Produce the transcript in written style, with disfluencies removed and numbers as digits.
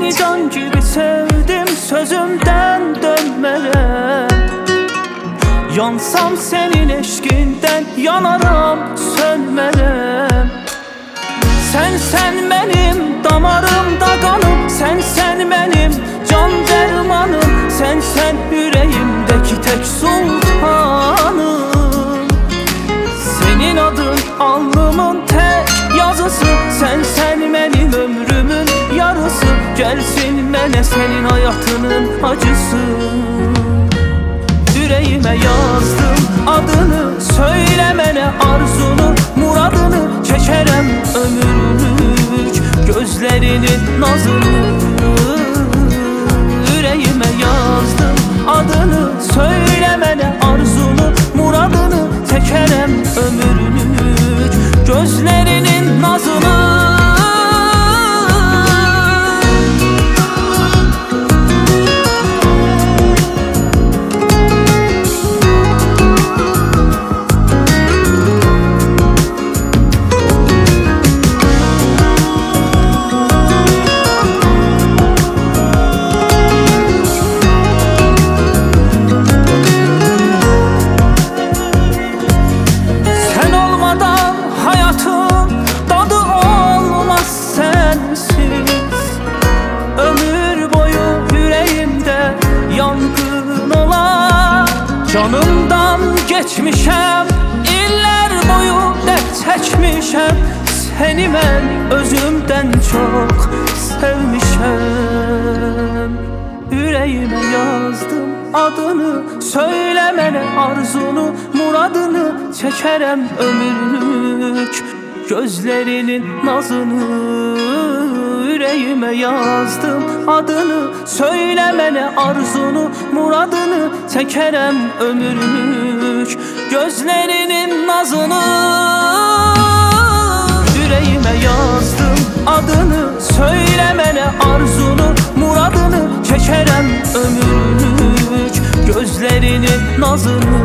Seni can gibi sevdim, sözümden dönmerem. Yansam senin eşkinden, yanarım sönmerem. Sen benim damarımda kanım, sen benim can dermanım, sen yüreğimdeki tek sultanım. Senin adın alnımın tek yazısı, sen benim ömrümün yarısı. Gelsin bana senin hayatının acısı. Yüreğime yazdım adını, söylemene arzunu, muradını çekerem ömürlük, gözlerinin nazını. Yüreğime yazdım adını, söylemene arzunu, muradını çekerem ömürlük, gözlerinin nazını. Canımdan geçmişem, iller boyu dert çekmişem. Seni ben özümden çok sevmişem. Yüreğime yazdım adını, söylemene arzunu, muradını çekerem ömürlük, gözlerinin nazını. Yüreğime yazdım adını, söylemene arzunu, muradını çekerem ömürlük, gözlerinin nazını. Yüreğime yazdım adını, söylemene arzunu, muradını çekerem ömürlük, gözlerinin nazını.